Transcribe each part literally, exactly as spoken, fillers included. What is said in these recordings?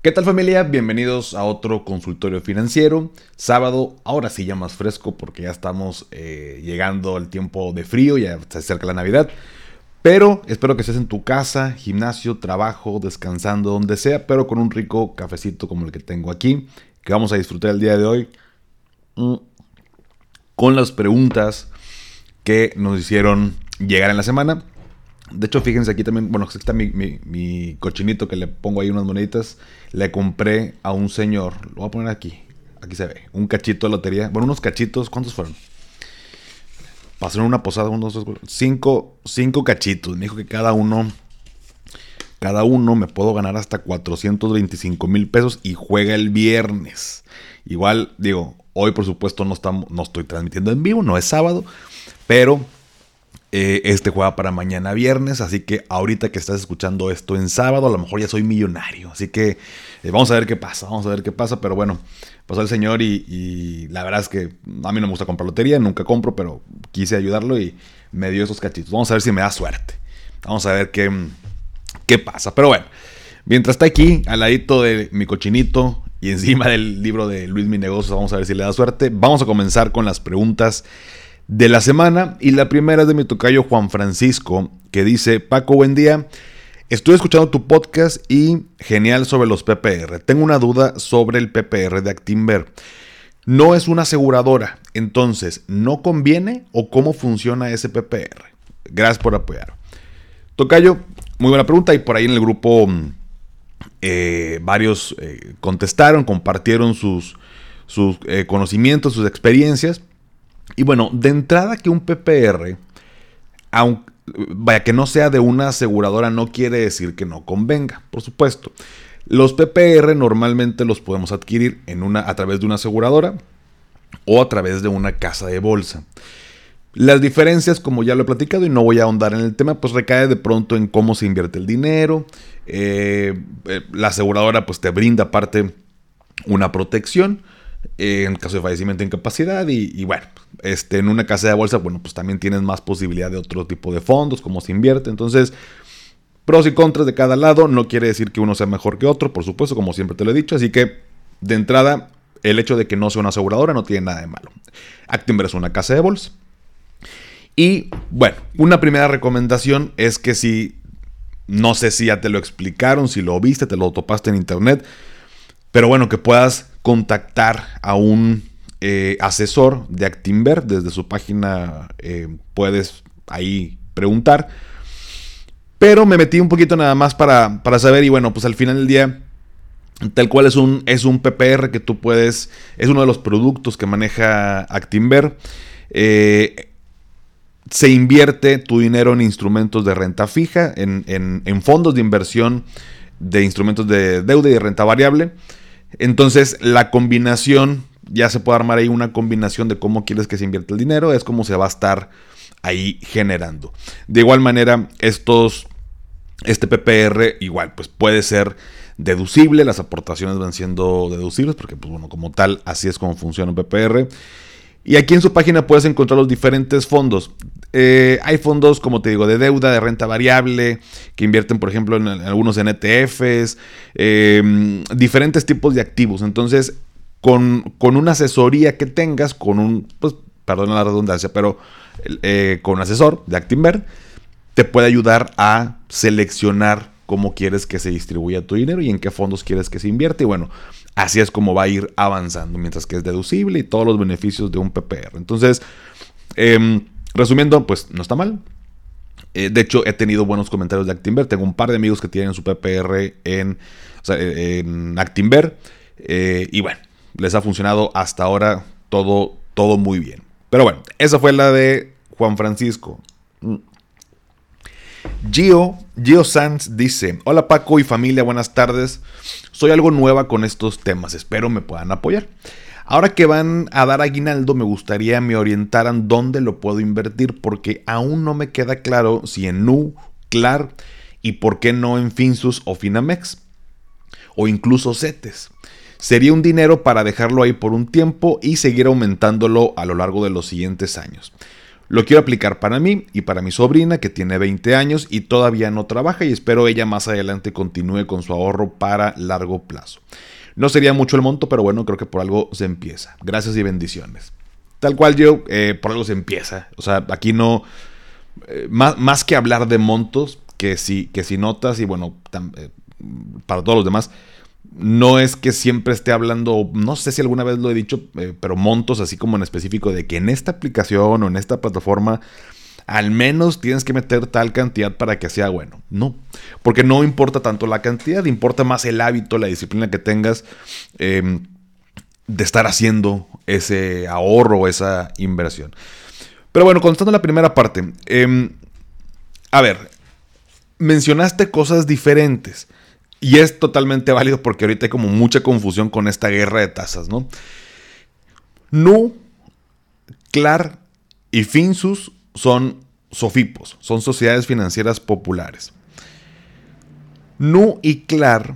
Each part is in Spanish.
¿Qué tal, familia? Bienvenidos a otro consultorio financiero. Sábado, ahora sí ya más fresco porque ya estamos eh, llegando al tiempo de frío, ya se acerca la Navidad. Pero espero que estés en tu casa, gimnasio, trabajo, descansando, donde sea, pero con un rico cafecito como el que tengo aquí, que vamos a disfrutar el día de hoy mm, con las preguntas que nos hicieron llegar en la semana. De hecho, fíjense aquí también, bueno, aquí está mi, mi, mi cochinito que le pongo ahí unas moneditas. Le compré a un señor, lo voy a poner aquí, aquí se ve, un cachito de lotería. Bueno, unos cachitos, ¿cuántos fueron? Pasaron una posada, unos dos, cinco, cinco cachitos. Me dijo que cada uno, cada uno me puedo ganar hasta cuatrocientos veinticinco mil pesos y juega el viernes. Igual, digo, hoy por supuesto no, estamos, no estoy transmitiendo en vivo, no es sábado, pero... Eh, este juega para mañana viernes, así que ahorita que estás escuchando esto en sábado, a lo mejor ya soy millonario. Así que eh, vamos a ver qué pasa, vamos a ver qué pasa. Pero bueno, pasó el señor y, y la verdad es que a mí no me gusta comprar lotería, nunca compro, pero quise ayudarlo y me dio esos cachitos. Vamos a ver si me da suerte. Vamos a ver qué, qué pasa. Pero bueno, mientras está aquí, al ladito de mi cochinito y encima del libro de Luis Mi Negocios, vamos a ver si le da suerte. Vamos a comenzar con las preguntas de la semana, y la primera es de mi tocayo Juan Francisco, que dice: Paco, buen día, estoy escuchando tu podcast y genial sobre los P P R. Tengo una duda sobre el P P R de Actinver. No es una aseguradora, entonces, ¿no conviene o cómo funciona ese P P R? Gracias por apoyar. Tocayo, muy buena pregunta, y por ahí en el grupo eh, varios eh, contestaron, compartieron sus, sus eh, conocimientos, sus experiencias. Y bueno, de entrada que un P P R, aunque, vaya, que no sea de una aseguradora, no quiere decir que no convenga, por supuesto. Los P P R normalmente los podemos adquirir en una, a través de una aseguradora o a través de una casa de bolsa. Las diferencias, como ya lo he platicado y no voy a ahondar en el tema, pues recae de pronto en cómo se invierte el dinero. Eh, eh, la aseguradora pues te brinda aparte una protección en caso de fallecimiento e incapacidad, y, y bueno, este, en una casa de bolsa, bueno, pues también tienes más posibilidad de otro tipo de fondos, cómo se invierte. Entonces, pros y contras de cada lado, no quiere decir que uno sea mejor que otro, por supuesto, como siempre te lo he dicho. Así que, de entrada, el hecho de que no sea una aseguradora no tiene nada de malo. Actinver es una casa de bolsa. Y bueno, una primera recomendación es que si, no sé si ya te lo explicaron, si lo viste, te lo topaste en internet, pero bueno, que puedas contactar a un eh, asesor de Actinver. Desde su página eh, puedes ahí preguntar. Pero me metí un poquito nada más para, para saber, y bueno, pues al final del día, tal cual es un, es un P P R que tú puedes, es uno de los productos que maneja Actinver. Eh, se invierte tu dinero en instrumentos de renta fija, en, en, en fondos de inversión de instrumentos de deuda y de renta variable. Entonces la combinación, ya se puede armar ahí una combinación de cómo quieres que se invierta el dinero, es como se va a estar ahí generando. De igual manera, estos, este P P R igual pues puede ser deducible, las aportaciones van siendo deducibles porque pues bueno, como tal, así es como funciona un P P R. Y aquí en su página puedes encontrar los diferentes fondos. Eh, hay fondos, como te digo, de deuda, de renta variable, que invierten, por ejemplo, en, en algunos en E T Fs, eh, diferentes tipos de activos. Entonces, con, con una asesoría que tengas, con un, pues, perdona la redundancia, pero eh, con un asesor de Actinver, te puede ayudar a seleccionar cómo quieres que se distribuya tu dinero y en qué fondos quieres que se invierte. Y bueno, así es como va a ir avanzando, mientras que es deducible y todos los beneficios de un P P R. Entonces, eh, resumiendo, pues no está mal. Eh, de hecho, he tenido buenos comentarios de Actinver. Tengo un par de amigos que tienen su P P R en, o sea, en Actinver. Eh, y bueno, les ha funcionado hasta ahora todo, todo muy bien. Pero bueno, esa fue la de Juan Francisco. Gio, Gio Sanz dice: hola Paco y familia, buenas tardes. Soy algo nueva con estos temas, espero me puedan apoyar. Ahora que van a dar aguinaldo, me gustaría me orientaran dónde lo puedo invertir, porque aún no me queda claro si en Nu, Clar y por qué no en Finsus o Finamex, o incluso CETES. Sería un dinero para dejarlo ahí por un tiempo y seguir aumentándolo a lo largo de los siguientes años. Lo quiero aplicar para mí y para mi sobrina que tiene veinte años y todavía no trabaja y espero ella más adelante continúe con su ahorro para largo plazo. No sería mucho el monto, pero bueno, creo que por algo se empieza. Gracias y bendiciones. Tal cual yo, eh, por algo se empieza. O sea, aquí no... Eh, más, más que hablar de montos, que si, que si notas y bueno, tam, eh, para todos los demás, no es que siempre esté hablando, no sé si alguna vez lo he dicho, eh, pero montos así como en específico de que en esta aplicación o en esta plataforma al menos tienes que meter tal cantidad para que sea bueno. No, porque no importa tanto la cantidad, importa más el hábito, la disciplina que tengas eh, de estar haciendo ese ahorro, esa inversión. Pero bueno, contestando la primera parte. Eh, a ver, mencionaste cosas diferentes. Y es totalmente válido porque ahorita hay como mucha confusión con esta guerra de tasas, ¿no? Nu, Clar y Finsus son SOFIPOS, son sociedades financieras populares. Nu y Clar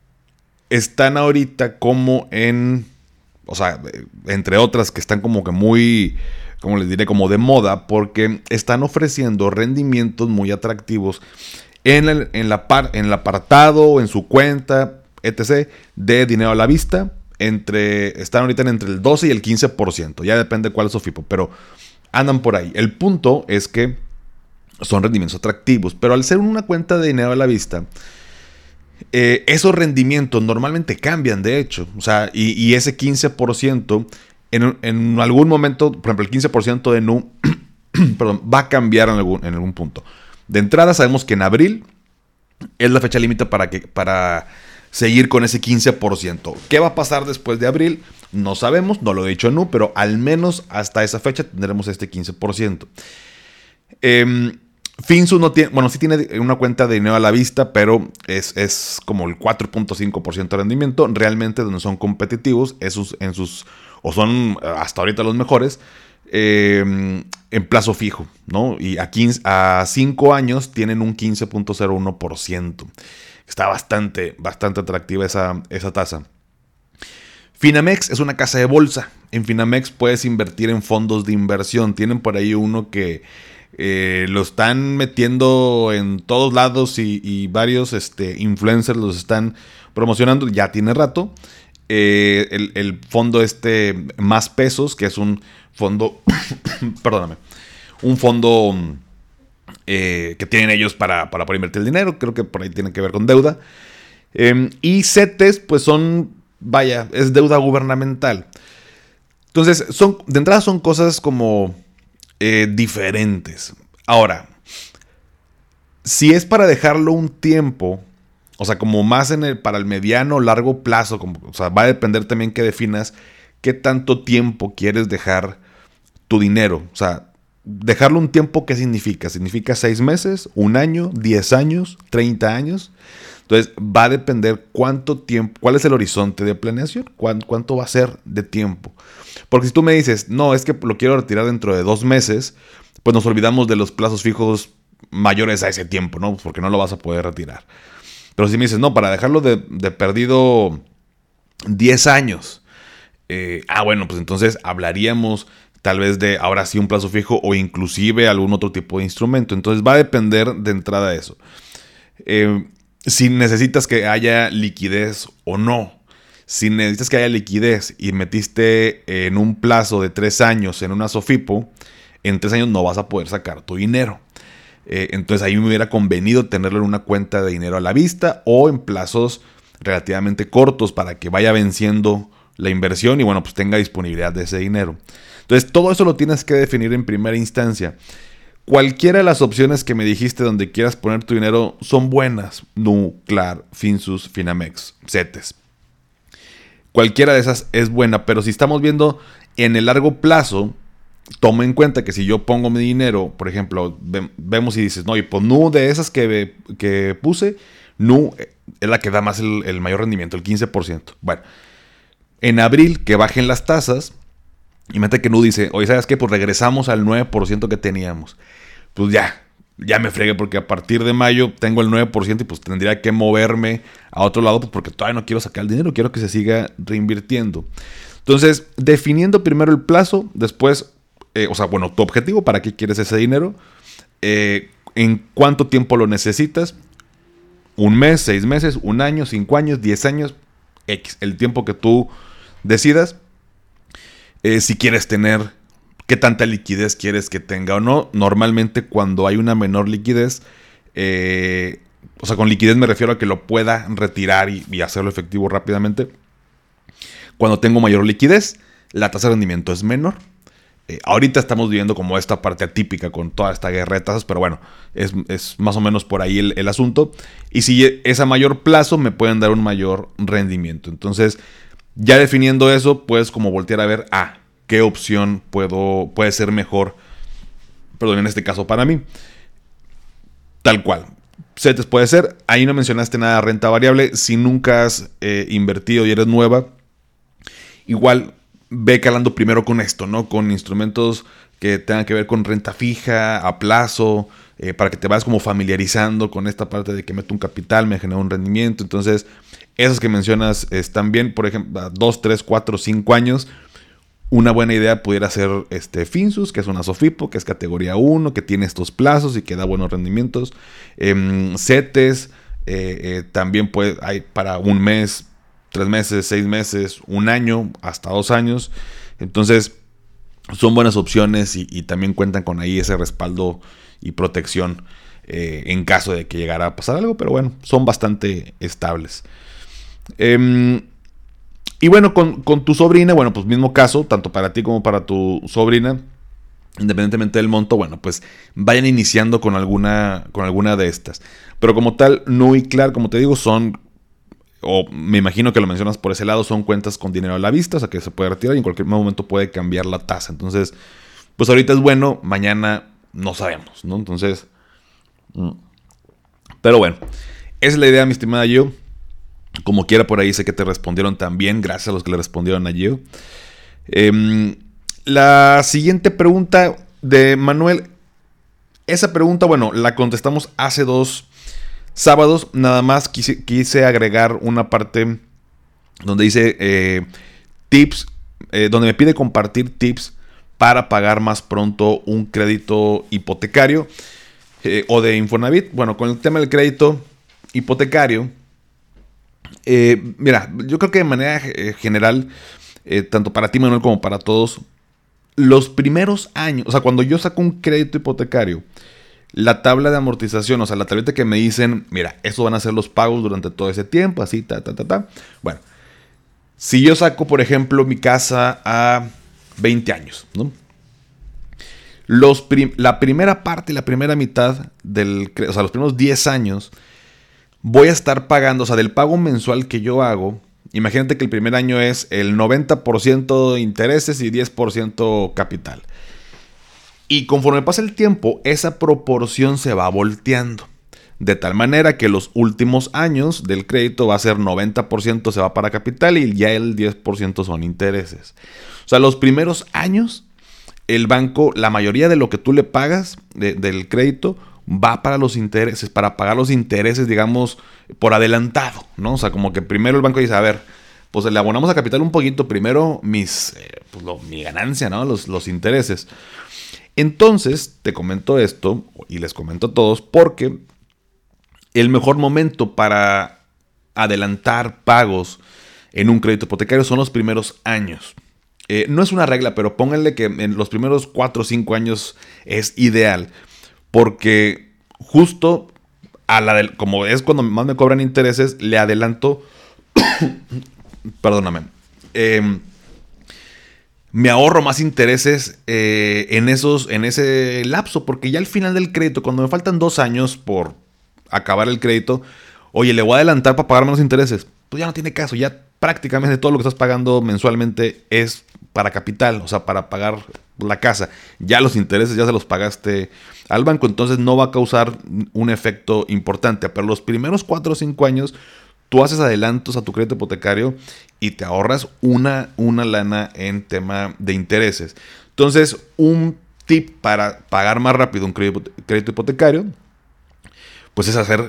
están ahorita como en, o sea, entre otras que están como que muy, como les diré, como de moda, porque están ofreciendo rendimientos muy atractivos en el, en la par, en el apartado, en su cuenta, etcétera, de dinero a la vista. Entre, están ahorita entre el doce y el quince por ciento. Ya depende cuál es SOFIPO, pero andan por ahí. El punto es que son rendimientos atractivos, pero al ser una cuenta de dinero a la vista, eh, esos rendimientos normalmente cambian, de hecho. O sea, y, y ese quince por ciento, en, en algún momento, por ejemplo, el quince por ciento de Nu, perdón, va a cambiar en algún, en algún punto. De entrada sabemos que en abril es la fecha límite para, que, para seguir con ese quince por ciento. ¿Qué va a pasar después de abril? No sabemos, no lo he dicho en Nu, pero al menos hasta esa fecha tendremos este quince por ciento. Eh, Finsus no tiene, bueno, sí tiene una cuenta de dinero a la vista, pero es, es como el cuatro punto cinco por ciento de rendimiento. Realmente donde son competitivos, esos, en sus, o son hasta ahorita los mejores, Eh, en plazo fijo, ¿no? Y a, quince, a cinco años tienen un quince punto cero uno por ciento. Está bastante, bastante atractiva esa, esa tasa. Finamex es una casa de bolsa. En Finamex puedes invertir en fondos de inversión. Tienen por ahí uno que eh, lo están metiendo en todos lados y, y varios este, influencers los están promocionando. Ya tiene rato. Eh, el, el fondo este Más Pesos, que es un fondo, perdóname, un fondo eh, que tienen ellos para, para poder invertir el dinero, creo que por ahí tiene que ver con deuda, eh, y CETES, pues son, vaya, es deuda gubernamental. Entonces, son, de entrada son cosas como eh, diferentes. Ahora, si es para dejarlo un tiempo, o sea, como más en el, para el mediano o largo plazo, como, o sea, va a depender también que definas qué tanto tiempo quieres dejar tu dinero. O sea, dejarlo un tiempo, ¿qué significa? ¿Significa seis meses, un año, diez años, treinta años? Entonces, va a depender cuánto tiempo, cuál es el horizonte de planeación, cuánto, cuánto va a ser de tiempo. Porque si tú me dices, no, es que lo quiero retirar dentro de dos meses, pues nos olvidamos de los plazos fijos mayores a ese tiempo, ¿no? Porque no lo vas a poder retirar. Pero si me dices, no, para dejarlo de, de perdido diez años, eh, ah, bueno, pues entonces hablaríamos tal vez de ahora sí un plazo fijo o inclusive algún otro tipo de instrumento. Entonces va a depender de entrada de eso. Eh, si necesitas que haya liquidez o no. Si necesitas que haya liquidez y metiste en un plazo de tres años en una SOFIPO, en tres años no vas a poder sacar tu dinero. Eh, entonces ahí me hubiera convenido tenerlo en una cuenta de dinero a la vista o en plazos relativamente cortos para que vaya venciendo la inversión y bueno, pues tenga disponibilidad de ese dinero. Entonces todo eso lo tienes que definir en primera instancia. Cualquiera de las opciones que me dijiste donde quieras poner tu dinero son buenas. Nu, Clar, Finsus, Finamex, CETES. Cualquiera de esas es buena, pero si estamos viendo en el largo plazo, toma en cuenta que si yo pongo mi dinero, por ejemplo, ve, vemos y dices, no, y pues Nu de esas que, que puse, Nu es la que da más el, el mayor rendimiento, el quince por ciento. Bueno, en abril que bajen las tasas, y mete que Nu dice, oye, ¿sabes qué? Pues regresamos al nueve por ciento que teníamos. Pues ya, ya me fregué porque a partir de mayo tengo el nueve por ciento y pues tendría que moverme a otro lado pues porque todavía no quiero sacar el dinero, quiero que se siga reinvirtiendo. Entonces, definiendo primero el plazo, después eh, o sea, bueno, tu objetivo, ¿para qué quieres ese dinero? Eh, ¿En cuánto tiempo lo necesitas? ¿Un mes, seis meses, un año, cinco años, diez años? X, el tiempo que tú decidas. Eh, si quieres tener, qué tanta liquidez quieres que tenga o no. Normalmente cuando hay una menor liquidez, eh, o sea, con liquidez me refiero a que lo pueda retirar y, y hacerlo efectivo rápidamente. Cuando tengo mayor liquidez, la tasa de rendimiento es menor. Eh, ahorita estamos viviendo como esta parte atípica con toda esta guerra de tasas, pero bueno, es, es más o menos por ahí el, el asunto. Y si es a mayor plazo, me pueden dar un mayor rendimiento. Entonces, ya definiendo eso, puedes como voltear a ver, ah, qué opción puedo, puede ser mejor, perdón, en este caso para mí. Tal cual. CETES puede ser. Ahí no mencionaste nada de renta variable. Si nunca has eh, invertido y eres nueva, igual ve calando primero con esto, ¿no? Con instrumentos que tengan que ver con renta fija, a plazo, eh, para que te vayas como familiarizando con esta parte de que meto un capital, me genera un rendimiento. Entonces, esas que mencionas están bien. Por ejemplo, a dos, tres, cuatro, cinco años, una buena idea pudiera ser este Finsus, que es una Sofipo, que es categoría uno, que tiene estos plazos y que da buenos rendimientos. Eh, CETES, eh, eh, también puede, hay para un mes, tres meses, seis meses, un año, hasta dos años. Entonces, son buenas opciones y, y también cuentan con ahí ese respaldo y protección eh, en caso de que llegara a pasar algo. Pero bueno, son bastante estables. Eh, y bueno, con, con tu sobrina, bueno, pues mismo caso, tanto para ti como para tu sobrina, independientemente del monto, bueno, pues vayan iniciando con alguna, con alguna de estas. Pero como tal, no y claro, como te digo, son, o me imagino que lo mencionas por ese lado, son cuentas con dinero a la vista, o sea que se puede retirar y en cualquier momento puede cambiar la tasa. Entonces, pues ahorita es bueno, mañana no sabemos, ¿no? Entonces, pero bueno, esa es la idea, mi estimada Gio. Como quiera, por ahí sé que te respondieron también, gracias a los que le respondieron a Gio. Eh, la siguiente pregunta de Manuel, esa pregunta, bueno, la contestamos hace dos sábados. Nada más quise, quise agregar una parte donde dice eh, tips, eh, donde me pide compartir tips para pagar más pronto un crédito hipotecario eh, o de Infonavit. Bueno, con el tema del crédito hipotecario, eh, mira, yo creo que de manera eh, general, eh, tanto para ti, Manuel, como para todos, los primeros años, o sea, cuando yo saco un crédito hipotecario, la tabla de amortización, o sea, la tableta que me dicen, mira, eso van a ser los pagos durante todo ese tiempo, así, ta, ta, ta, ta. Bueno, si yo saco, por ejemplo, mi casa a veinte años, ¿no? Los prim- la primera parte, la primera mitad del, o sea, los primeros diez años, voy a estar pagando, o sea, del pago mensual que yo hago. Imagínate que el primer año es el noventa por ciento intereses y diez por ciento capital. Y conforme pasa el tiempo, esa proporción se va volteando. De tal manera que los últimos años del crédito va a ser noventa por ciento se va para capital y ya el diez por ciento son intereses. O sea, los primeros años, el banco, la mayoría de lo que tú le pagas de, del crédito va para los intereses, para pagar los intereses, digamos, por adelantado, ¿no? O sea, como que primero el banco dice, a ver, pues le abonamos a capital un poquito, primero mis, eh, pues lo, mi ganancia, ¿no? Los, los intereses. Entonces, te comento esto, y les comento a todos, porque el mejor momento para adelantar pagos en un crédito hipotecario son los primeros años. Eh, no es una regla, pero pónganle que en los primeros cuatro o cinco años es ideal, porque justo a la del, como es cuando más me cobran intereses, le adelanto, perdóname, eh, me ahorro más intereses eh, en, esos, en ese lapso, porque ya al final del crédito, cuando me faltan dos años por acabar el crédito, oye, le voy a adelantar para pagar menos intereses, pues ya no tiene caso, ya prácticamente todo lo que estás pagando mensualmente es para capital, o sea, para pagar la casa. Ya los intereses ya se los pagaste al banco, entonces no va a causar un efecto importante. Pero los primeros cuatro o cinco años, tú haces adelantos a tu crédito hipotecario y te ahorras una, una lana en tema de intereses. Entonces, un tip para pagar más rápido un crédito, crédito hipotecario, pues es hacer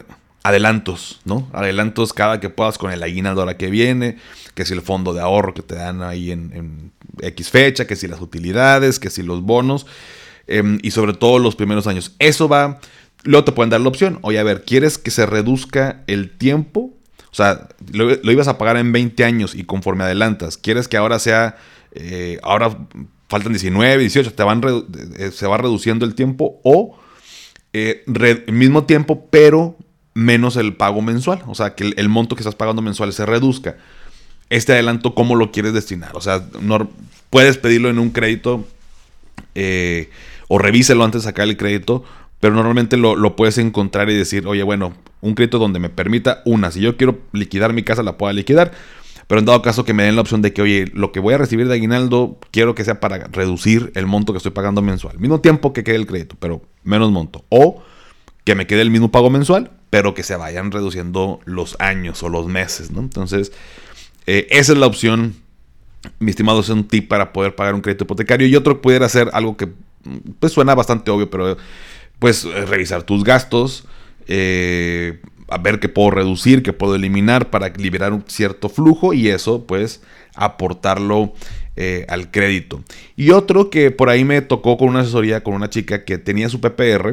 adelantos, ¿no? Adelantos cada que puedas con el aguinaldo ahora que viene, que si el fondo de ahorro que te dan ahí en, en X fecha, que si las utilidades, que si los bonos, eh, y sobre todo los primeros años. Eso va, luego te pueden dar la opción, oye, a ver, ¿quieres que se reduzca el tiempo? O sea, lo, lo ibas a pagar en veinte años y conforme adelantas, ¿quieres que ahora sea, eh, ahora faltan diecinueve, dieciocho, te van redu- eh, se va reduciendo el tiempo o eh, re, mismo tiempo, pero menos el pago mensual? O sea, que el, el monto que estás pagando mensual se reduzca. Este adelanto, ¿cómo lo quieres destinar? O sea, no, puedes pedirlo en un crédito eh, o revíselo antes de sacar el crédito, pero normalmente lo, lo puedes encontrar y decir, oye, bueno, un crédito donde me permita una, si yo quiero liquidar mi casa, la pueda liquidar, pero en dado caso que me den la opción de que, oye, lo que voy a recibir de aguinaldo, quiero que sea para reducir el monto que estoy pagando mensual. Mismo tiempo que quede el crédito, pero menos monto. O que me quede el mismo pago mensual, pero que se vayan reduciendo los años o los meses, ¿no? Entonces, eh, esa es la opción, mi estimado, es un tip para poder pagar un crédito hipotecario. Y otro pudiera ser algo que pues suena bastante obvio, pero pues revisar tus gastos, eh, a ver qué puedo reducir, qué puedo eliminar para liberar un cierto flujo y eso pues aportarlo eh, al crédito. Y otro que por ahí me tocó con una asesoría con una chica que tenía su P P R.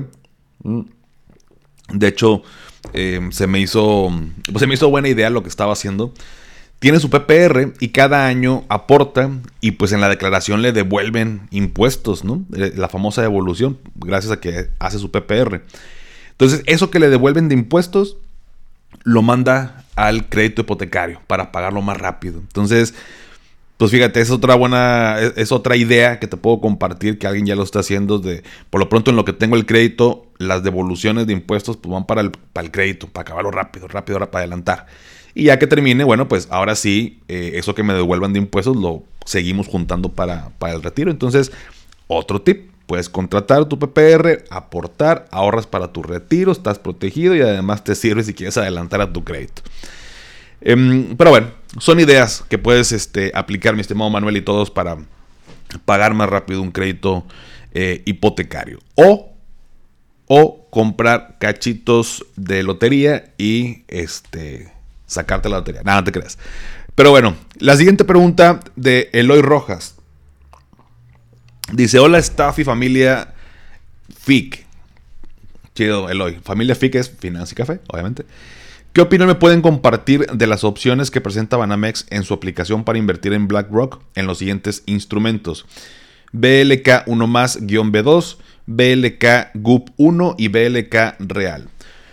De hecho, eh, se me hizo pues se me hizo buena idea lo que estaba haciendo. Tiene su P P R y cada año aporta y pues en la declaración le devuelven impuestos, ¿no? La famosa devolución, gracias a que hace su P P R. Entonces, eso que le devuelven de impuestos lo manda al crédito hipotecario para pagarlo más rápido. Entonces, pues fíjate, es otra buena, es, es otra idea que te puedo compartir que alguien ya lo está haciendo. De, por lo pronto, en lo que tengo el crédito, las devoluciones de impuestos pues van para el, para el crédito, para acabarlo rápido, rápido, para adelantar. Y ya que termine, bueno, pues ahora sí, eh, eso que me devuelvan de impuestos lo seguimos juntando para, para el retiro. Entonces, otro tip, puedes contratar tu P P R, aportar, ahorras para tu retiro, estás protegido y además te sirve si quieres adelantar a tu crédito. Eh, pero bueno, son ideas que puedes este, aplicar, mi estimado Manuel, y todos para pagar más rápido un crédito eh, hipotecario. O, o comprar cachitos de lotería y este... sacarte la lotería. Nada, no te creas. Pero bueno, la siguiente pregunta de Eloy Rojas. Dice, hola staff y familia F I C. Chido, Eloy. Familia F I C es Finanza y Café, obviamente. ¿Qué opinión me pueden compartir de las opciones que presenta Banamex en su aplicación para invertir en BlackRock en los siguientes instrumentos? B L K uno más B dos, B L K G U P uno y B L K Real.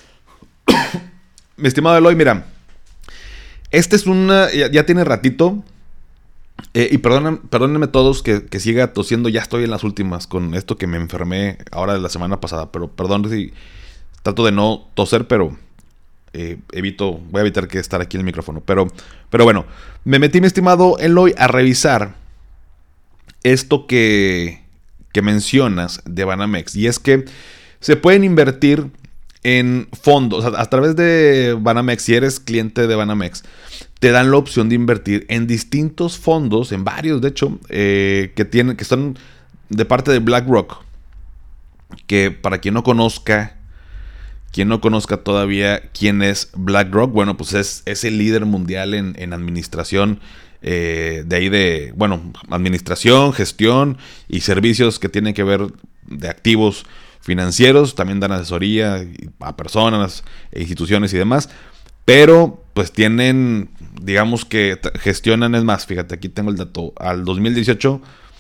Mi estimado Eloy, mira, este es una, ya, ya tiene ratito, eh, y perdonen, perdónenme todos que, que siga tosiendo, ya estoy en las últimas con esto que me enfermé ahora de la semana pasada, pero perdón si trato de no toser, pero eh, evito, voy a evitar que estar aquí en el micrófono, pero, pero bueno, me metí, mi estimado Eloy, a revisar esto que, que mencionas de Banamex, y es que se pueden invertir en fondos, a, a través de Banamex. Si eres cliente de Banamex, te dan la opción de invertir en distintos fondos, en varios de hecho, eh, que tienen, que son de parte de BlackRock, que para quien no conozca, quien no conozca todavía quién es BlackRock, bueno, pues es, es el líder mundial en, en administración, eh, de ahí de, bueno, administración, gestión y servicios que tienen que ver de activos financieros. También dan asesoría a personas, instituciones y demás, pero pues tienen, digamos que gestionan, es más, fíjate, aquí tengo el dato, al dos mil dieciocho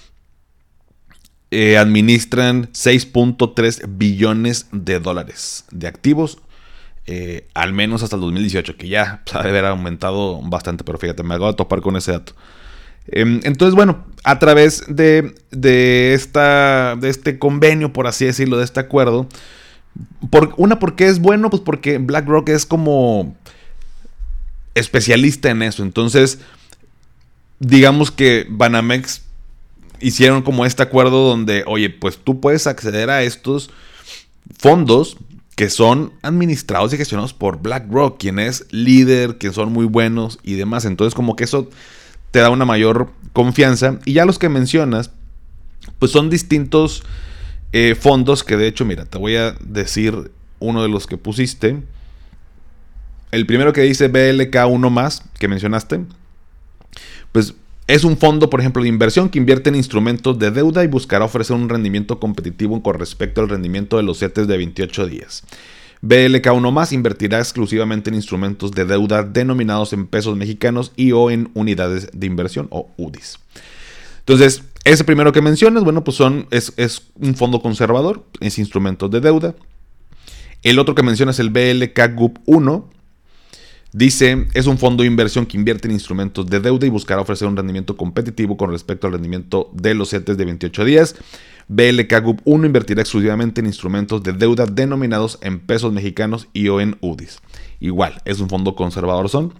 eh, administran seis punto tres billones de dólares de activos, eh, al menos hasta el dos mil dieciocho, que ya pues, ha de haber aumentado bastante, pero fíjate, me acabo de topar con ese dato. Entonces, bueno, a través de, de, esta, de este convenio, por así decirlo, de este acuerdo, por, una, ¿por qué es bueno? Pues porque BlackRock es como especialista en eso. Entonces, digamos que Banamex hicieron como este acuerdo donde, oye, pues tú puedes acceder a estos fondos que son administrados y gestionados por BlackRock, quien es líder, que son muy buenos y demás. Entonces, como que eso te da una mayor confianza. Y ya los que mencionas, pues son distintos eh, fondos que de hecho, mira, te voy a decir uno de los que pusiste. el primero que dice B L K uno más, que mencionaste, pues es un fondo, por ejemplo, de inversión que invierte en instrumentos de deuda y buscará ofrecer un rendimiento competitivo con respecto al rendimiento de los CETES de veintiocho días. B L K uno más invertirá exclusivamente en instrumentos de deuda denominados en pesos mexicanos y o en unidades de inversión o U D Is. Entonces, ese primero que mencionas, bueno, pues son, es, es un fondo conservador, es instrumentos de deuda. El otro que mencionas, el B L K G U P uno, dice, es un fondo de inversión que invierte en instrumentos de deuda y buscará ofrecer un rendimiento competitivo con respecto al rendimiento de los CETES de veintiocho días. B L K G U P uno invertirá exclusivamente en instrumentos de deuda denominados en pesos mexicanos y o en U D Is. Igual, es un fondo conservador son.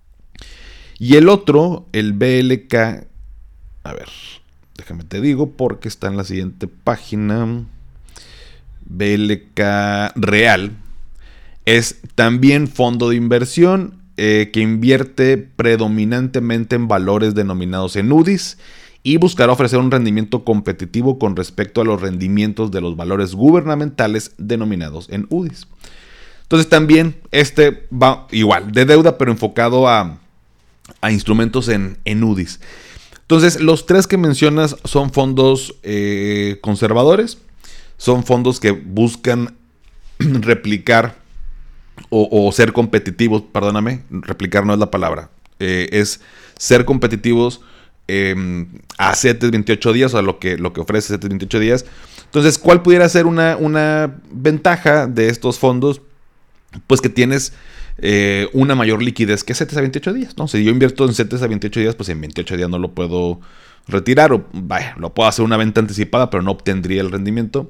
Y el otro, el B L K, a ver, déjame te digo porque está en la siguiente página. B L K Real es también fondo de inversión eh, que invierte predominantemente en valores denominados en U D Is y buscará ofrecer un rendimiento competitivo con respecto a los rendimientos de los valores gubernamentales denominados en U D Is. Entonces también este va igual, de deuda, pero enfocado a, a instrumentos en, en U D Is. Entonces los tres que mencionas son fondos eh, conservadores, son fondos que buscan replicar o, o ser competitivos, perdóname, replicar no es la palabra, eh, es ser competitivos eh, a CETES veintiocho días, o a lo que, lo que ofrece CETES veintiocho días. Entonces, ¿cuál pudiera ser una, una ventaja de estos fondos? Pues que tienes eh, una mayor liquidez que CETES a veintiocho días, ¿no? Si yo invierto en CETES a veintiocho días, pues en veintiocho días no lo puedo retirar, o vaya, lo puedo hacer una venta anticipada, pero no obtendría el rendimiento.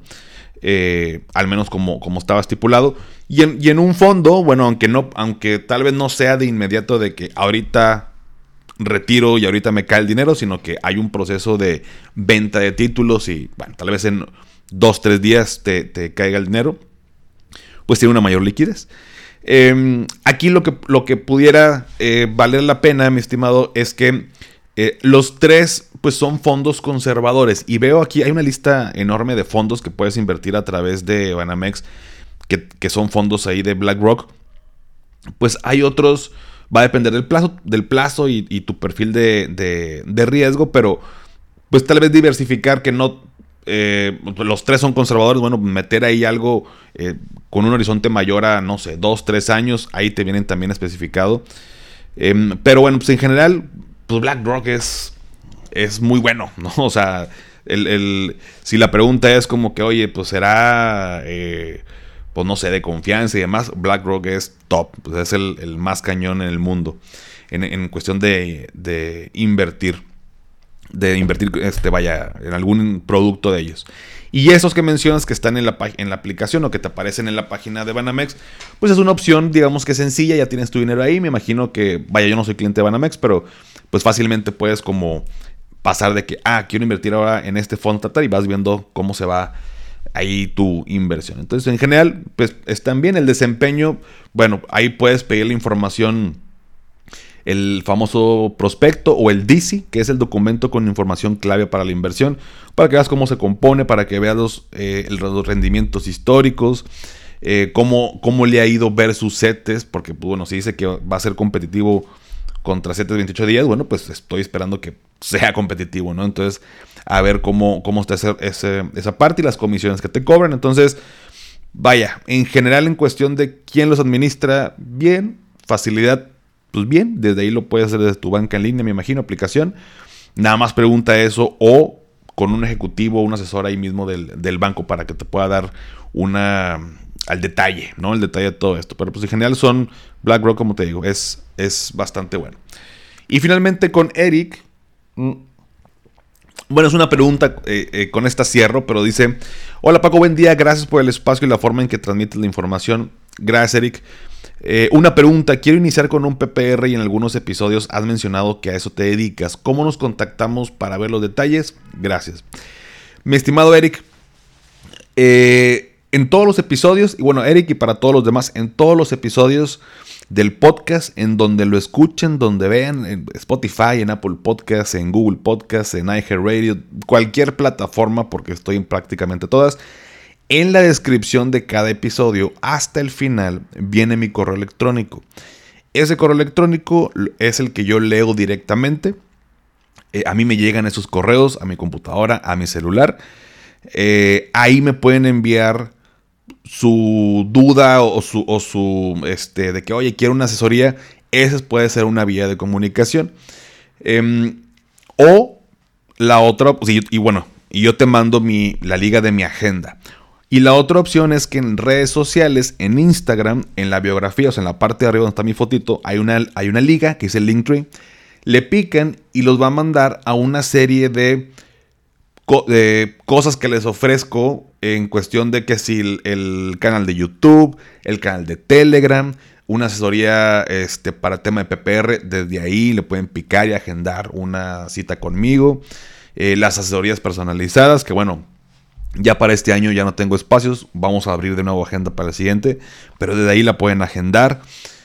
Eh, al menos como, como estaba estipulado. Y en, y en un fondo, bueno, aunque, no, aunque tal vez no sea de inmediato de que ahorita retiro y ahorita me cae el dinero, sino que hay un proceso de venta de títulos y bueno, tal vez en dos, tres días te, te caiga el dinero, pues tiene una mayor liquidez. Eh, aquí lo que, lo que pudiera eh, valer la pena, mi estimado, es que Eh, los tres pues son fondos conservadores y veo aquí hay una lista enorme de fondos que puedes invertir a través de Banamex que, que son fondos ahí de BlackRock. Pues hay otros, va a depender del plazo, del plazo y, y tu perfil de, de, de riesgo, pero pues tal vez diversificar que no eh, los tres son conservadores, bueno, meter ahí algo eh, con un horizonte mayor a no sé, dos, tres años, ahí te vienen también especificado. Eh, pero bueno, pues en general pues BlackRock es, es muy bueno, ¿no? O sea, el, el, si la pregunta es como que, oye, pues será, eh, pues no sé, de confianza y demás, BlackRock es top, pues es el, el más cañón en el mundo, en, en cuestión de, de invertir, de invertir, este, vaya, en algún producto de ellos. Y esos que mencionas que están en la, en la aplicación o que te aparecen en la página de Banamex, pues es una opción, digamos que sencilla, ya tienes tu dinero ahí. Me imagino que, vaya, yo no soy cliente de Banamex, pero pues fácilmente puedes como pasar de que, ah, quiero invertir ahora en este fondo y vas viendo cómo se va ahí tu inversión. Entonces, en general, pues están bien. El desempeño, bueno, ahí puedes pedir la información, el famoso prospecto o el D C I, que es el documento con información clave para la inversión, para que veas cómo se compone, para que veas los, eh, los rendimientos históricos, eh, cómo, cómo le ha ido versus CETES, porque pues, bueno, si dice que va a ser competitivo contra CETES veintiocho días, bueno, pues estoy esperando que sea competitivo, ¿no? Entonces, a ver cómo, cómo está ese, ese, esa parte y las comisiones que te cobran. Entonces, vaya, en general en cuestión de quién los administra, bien, facilidad, pues bien, desde ahí lo puedes hacer desde tu banca en línea, me imagino, aplicación. Nada más pregunta eso o con un ejecutivo o un asesor ahí mismo del, del banco para que te pueda dar una al detalle, ¿no? El detalle de todo esto. Pero pues en general son BlackRock, como te digo, es, es bastante bueno. Y finalmente con Eric. Bueno, es una pregunta, eh, eh, con esta cierro, pero dice: hola Paco, buen día, gracias por el espacio y la forma en que transmites la información. Gracias, Eric. Eh, una pregunta, quiero iniciar con un P P R y en algunos episodios has mencionado que a eso te dedicas. ¿Cómo nos contactamos para ver los detalles? Gracias. Mi estimado Eric, eh, en todos los episodios, y bueno, Eric y para todos los demás, en todos los episodios del podcast, en donde lo escuchen, donde vean, en Spotify, en Apple Podcasts, en Google Podcasts, en iHeartRadio, cualquier plataforma, porque estoy en prácticamente todas. En la descripción de cada episodio, hasta el final, viene mi correo electrónico. Ese correo electrónico es el que yo leo directamente. Eh, a mí me llegan esos correos a mi computadora, a mi celular. Eh, ahí me pueden enviar su duda o su, o su este, de que, oye, quiero una asesoría. Esa puede ser una vía de comunicación. Eh, o la otra, pues, y, y bueno, y yo te mando mi, la liga de mi agenda. Y la otra opción es que en redes sociales, en Instagram, en la biografía, o sea, en la parte de arriba donde está mi fotito, hay una, hay una liga que dice Linktree. Le pican y los va a mandar a una serie de, co- de cosas que les ofrezco en cuestión de que si el, el canal de YouTube, el canal de Telegram, una asesoría este, para tema de P P R, desde ahí le pueden picar y agendar una cita conmigo. Eh, las asesorías personalizadas, que bueno, ya para este año ya no tengo espacios, vamos a abrir de nuevo agenda para el siguiente, pero desde ahí la pueden agendar.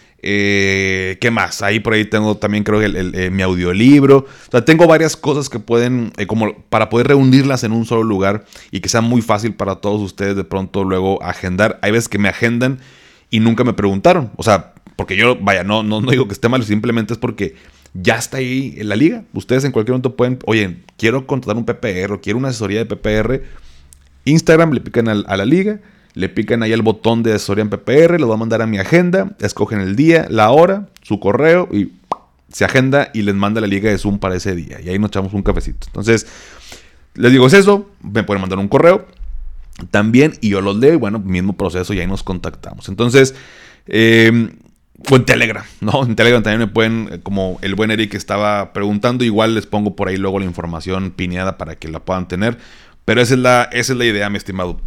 Eh, ¿Qué más? Ahí por ahí tengo también creo que el, el, eh, mi audiolibro. O sea, tengo varias cosas que pueden, eh, como para poder reunirlas en un solo lugar y que sea muy fácil para todos ustedes de pronto luego agendar. Hay veces que me agendan y nunca me preguntaron. O sea, porque yo, vaya, no, no, no digo que esté mal, simplemente es porque ya está ahí en la liga. Ustedes en cualquier momento pueden, oye, quiero contratar un P P R o quiero una asesoría de P P R. Instagram, le pican a, a la liga, le pican ahí el botón de asesoría en P P R, lo va a mandar a mi agenda, escogen el día, la hora, su correo y se agenda y les manda la liga de Zoom para ese día. Y ahí nos echamos un cafecito. Entonces, les digo, es eso, me pueden mandar un correo también y yo los leo y bueno, mismo proceso y ahí nos contactamos. Entonces, eh, o en Telegram, ¿no? En Telegram también me pueden, como el buen Eric estaba preguntando, igual les pongo por ahí luego la información pineada para que la puedan tener. Pero esa es la, esa es la idea, mi estimado.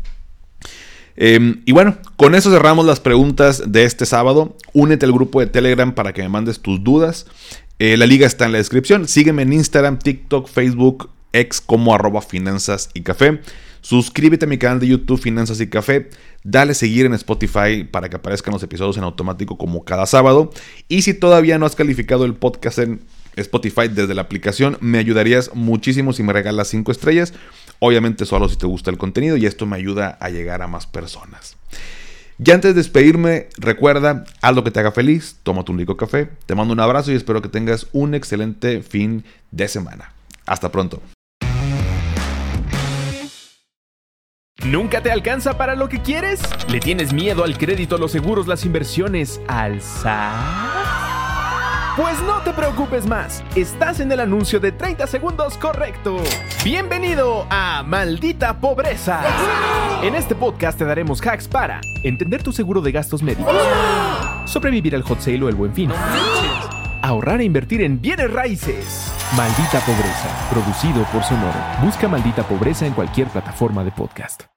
Eh, y bueno, con eso cerramos las preguntas de este sábado. Únete al grupo de Telegram para que me mandes tus dudas. Eh, la liga está en la descripción. Sígueme en Instagram, TikTok, Facebook, X como arroba finanzas y café. Suscríbete a mi canal de YouTube Finanzas y Café. Dale seguir en Spotify para que aparezcan los episodios en automático como cada sábado. Y si todavía no has calificado el podcast en Spotify desde la aplicación, me ayudarías muchísimo si me regalas cinco estrellas. Obviamente solo si te gusta el contenido y esto me ayuda a llegar a más personas. Ya antes de despedirme, recuerda, haz lo que te haga feliz, tómate un rico café, te mando un abrazo y espero que tengas un excelente fin de semana. Hasta pronto. ¿Nunca te alcanza para lo que quieres? ¿Le tienes miedo al crédito, los seguros, las inversiones, al S A T? Pues no te preocupes más, estás en el anuncio de treinta segundos correcto. Bienvenido a Maldita Pobreza. En este podcast te daremos hacks para entender tu seguro de gastos médicos, sobrevivir al hot sale o el buen fin, ahorrar e invertir en bienes raíces. Maldita Pobreza, producido por Sonoro. Busca Maldita Pobreza en cualquier plataforma de podcast.